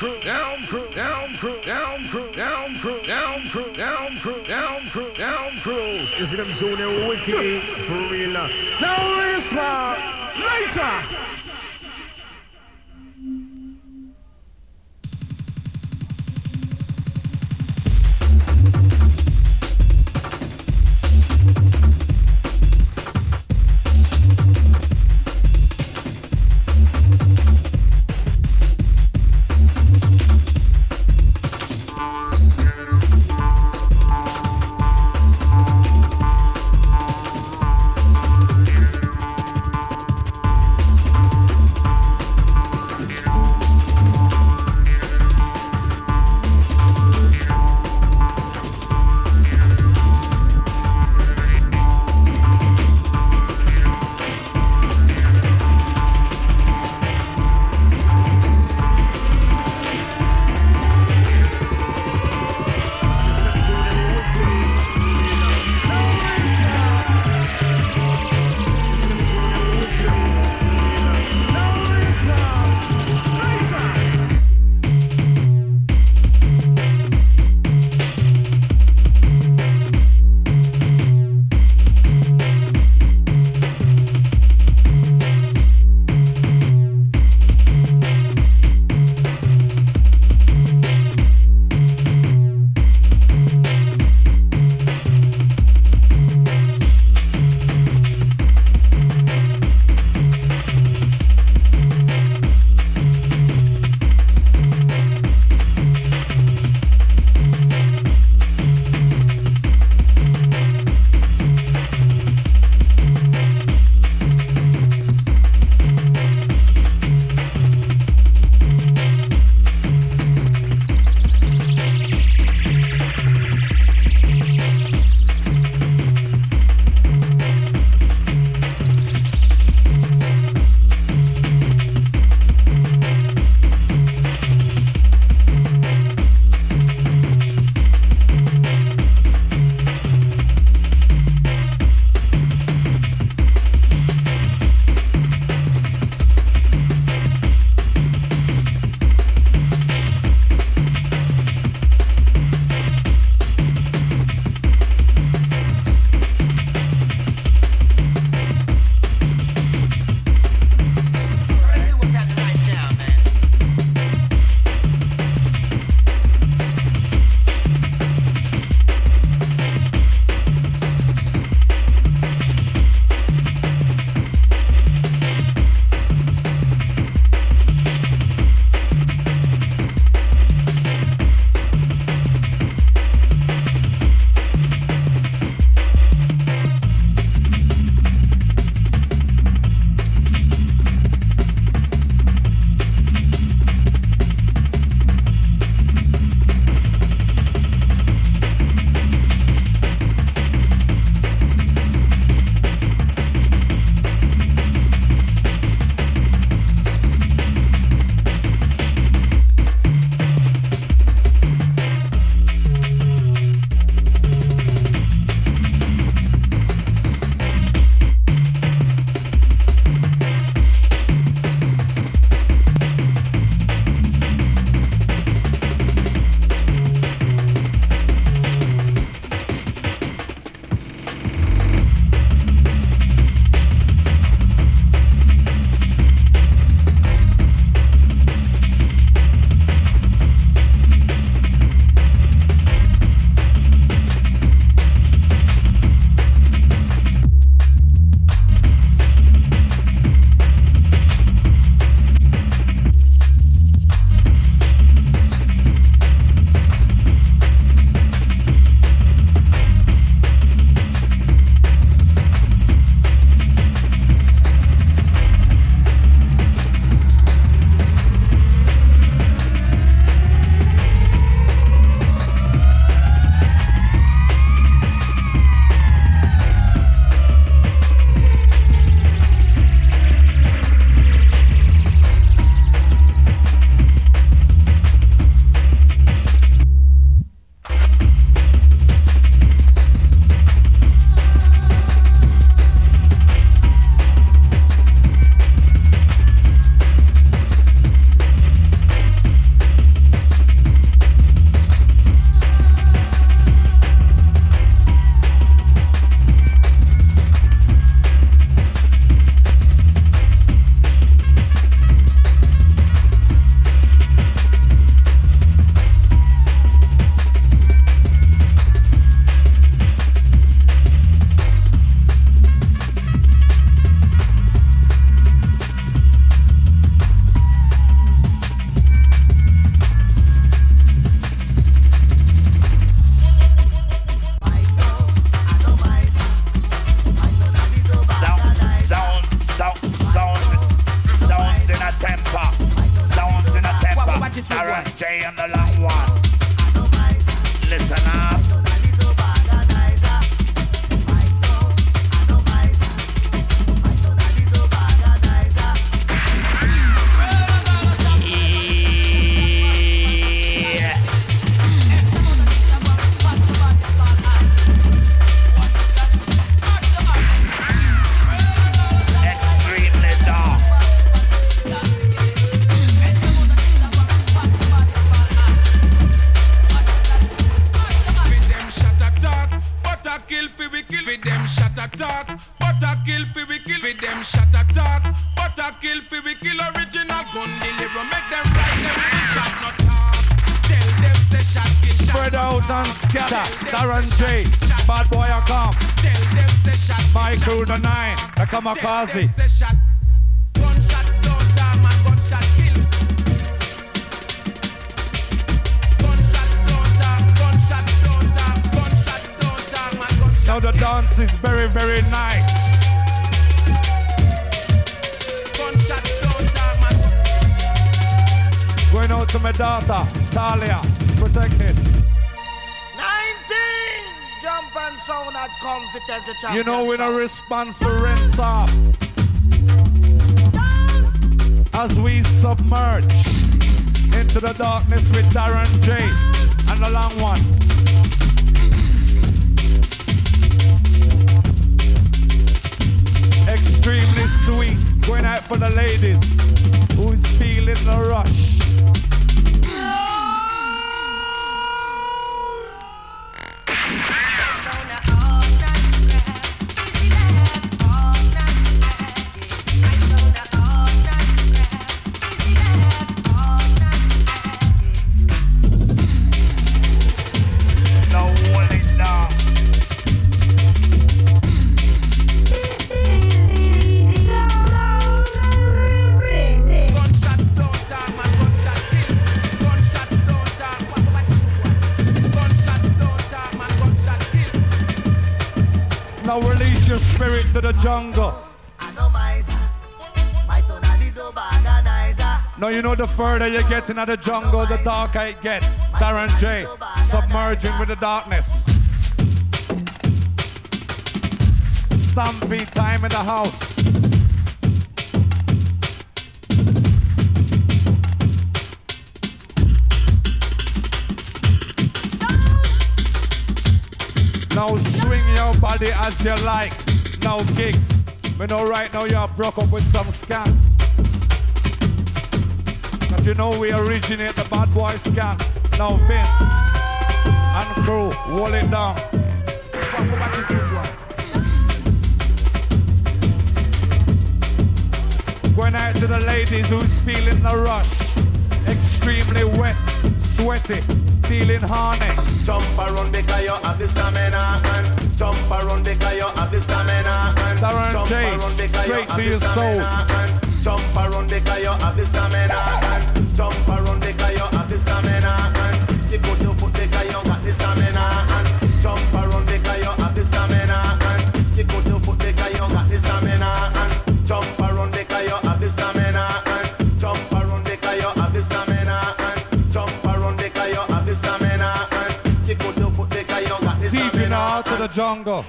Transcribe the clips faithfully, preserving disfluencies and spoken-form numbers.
crew, down crew, down crew, down crew, down crew, down crew, down crew, down crew, down crew. Is it them Junior Wicked for real? Now this one later. J and the long one. Listen up. Talk, but I kill fi we kill fi them shot attack, but I kill fi we kill original gun deliver, make them right them with shot not talk. Tell them say shot kill shot. Spread out and scatter. Darren J, bad boy I come. Tell them say shot. My crew the nine, I come a Kazi. Gunshot don't talk, man, gunshot kill. Gunshot don't talk, gunshot don't talk, gunshot don't talk, man, gunshot. Now the dance is very, very nice. Gunshot don't talk, man. Going out to my daughter, Talia, protected. nineteen! Jump and sound that comes, it tells the champion. You know we no response to rinse off. As we submerge into the darkness with Darren J and the long one. Extremely sweet, going out for the ladies who's feeling the rush. Now release your spirit to the jungle. Now you know the further you get into the jungle, the darker it gets. Darren J, submerging with the darkness. Stampede time in the house. Now swing your body as you like. Now gigs. We know right now you're broke up with some scam. Cause you know we originate the bad boy scam. Now Vince and crew, hold it down. Going out to the ladies who's feeling the rush. Extremely wet, sweaty, feeling horny. Jump around because you have the stamina and jump around because you have the stamina and Darren J, straight to your soul. Jump around because you have the stamina and jump around because you have the stamina and you put your foot because you got the stamina and jump around because you have the stamina and you put your foot because you got the stamina and jump around because you have the stamina and jump around because you have the stamina and jump around because you have the stamina and you put your foot because you got the stamina. Deep in the heart of the jungle.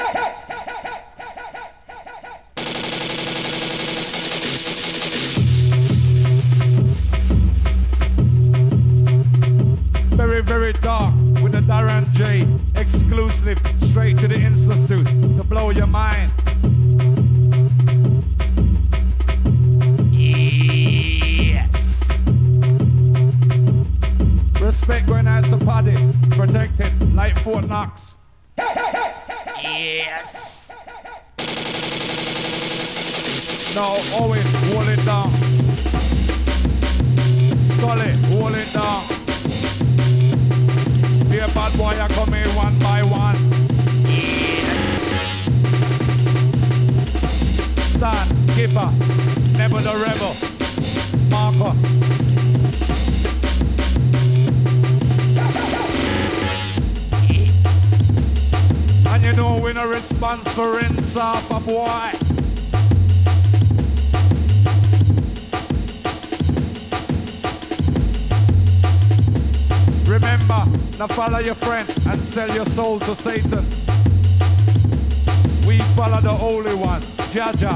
Very, very dark with the Darren J, exclusive, straight to the Institute to blow your mind. Yes. Respect going out to Paddy, protected like Fort Knox. Yes. No, always hold it down. Scully, hold it down. Here, bad boy, are coming one by one. Yeah. Stan, Kipper, Never the Rebel, Marcus. And you know we're no response for rinse off a boy. Remember, now follow your friend and sell your soul to Satan. We follow the Holy One, Jaja.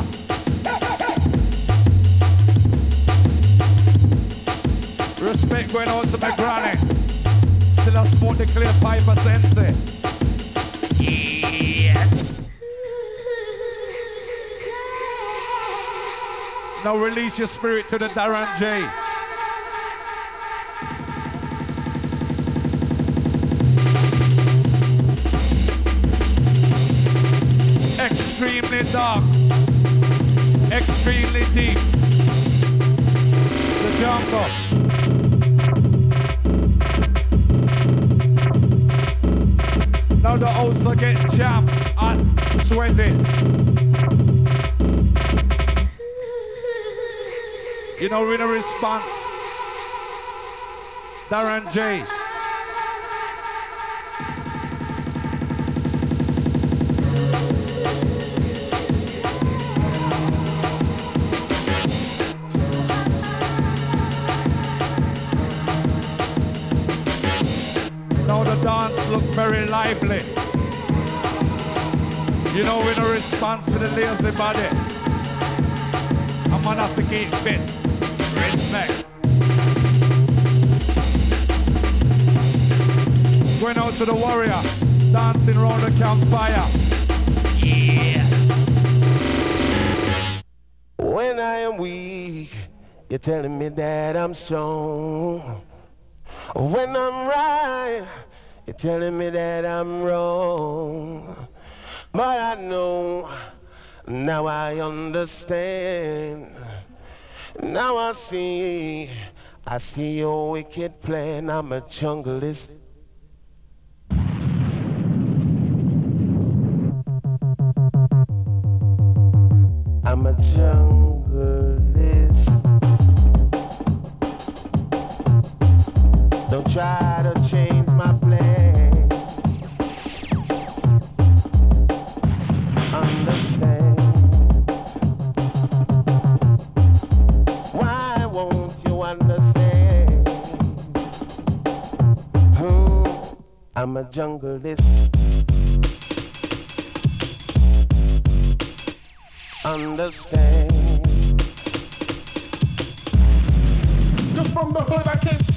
Respect going out to my granny. Still a smoke the clear pipe of Sensei. Yes. Now release your spirit to the Darren J. Extremely dark, extremely deep. The jungle. Now the house get jammed and sweaty. You know, in a response, Darren J. Now the dance look very lively. You know, in a response to the lazy body, I'm gonna have to keep fit. Respect. Going out to the warrior, dancing around the campfire. Yes. When I am weak, you're telling me that I'm strong. When I'm right, you're telling me that I'm wrong. But I know, now I understand. Now I see, I see your wicked plan. I'm a junglist. I'm a junglist. Don't try to change my plan. Understand. Why won't you understand? Hmm. I'm a junglist. Understand. Just from the hood I came.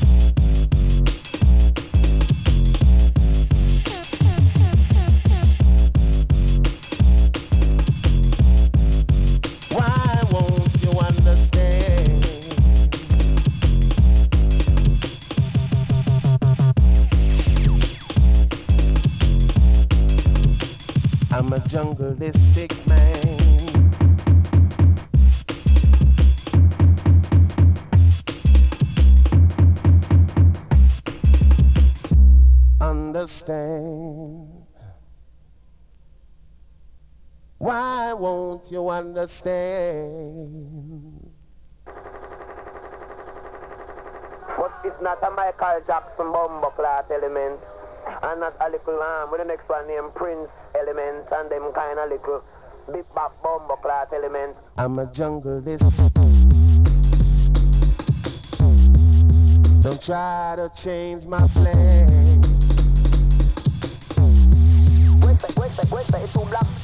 Why won't you understand? I'm a jungleistic man. Understand. Why won't you understand? But it's not a Michael Jackson bomber class element, and not a little um, with the next one named Prince element, and them kind of little big back bomber class element. I'm a junglist. Don't try to change my plan. Wait, wait, wait, wait, it's too black.